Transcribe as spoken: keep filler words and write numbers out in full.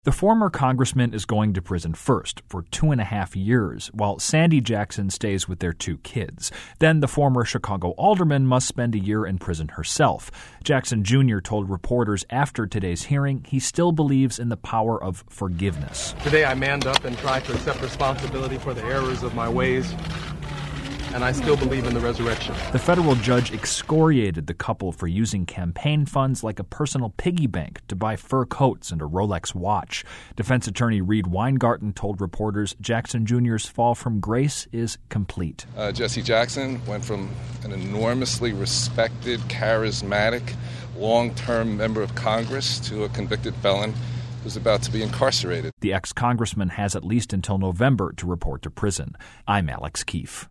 The former congressman is going to prison first for two and a half years, while Sandy Jackson stays with their two kids. Then the former Chicago alderman must spend a year in prison herself. Jackson Junior told reporters after today's hearing he still believes in the power of forgiveness. Today I manned up and tried to accept responsibility for the errors of my ways, and I still believe in the resurrection. The federal judge excoriated the couple for using campaign funds like a personal piggy bank to buy fur coats and a Rolex watch. Defense attorney Reed Weingarten told reporters Jackson Junior's fall from grace is complete. Uh, Jesse Jackson went from an enormously respected, charismatic, long-term member of Congress to a convicted felon who's about to be incarcerated. The ex-congressman has at least until November to report to prison. I'm Alex Keefe.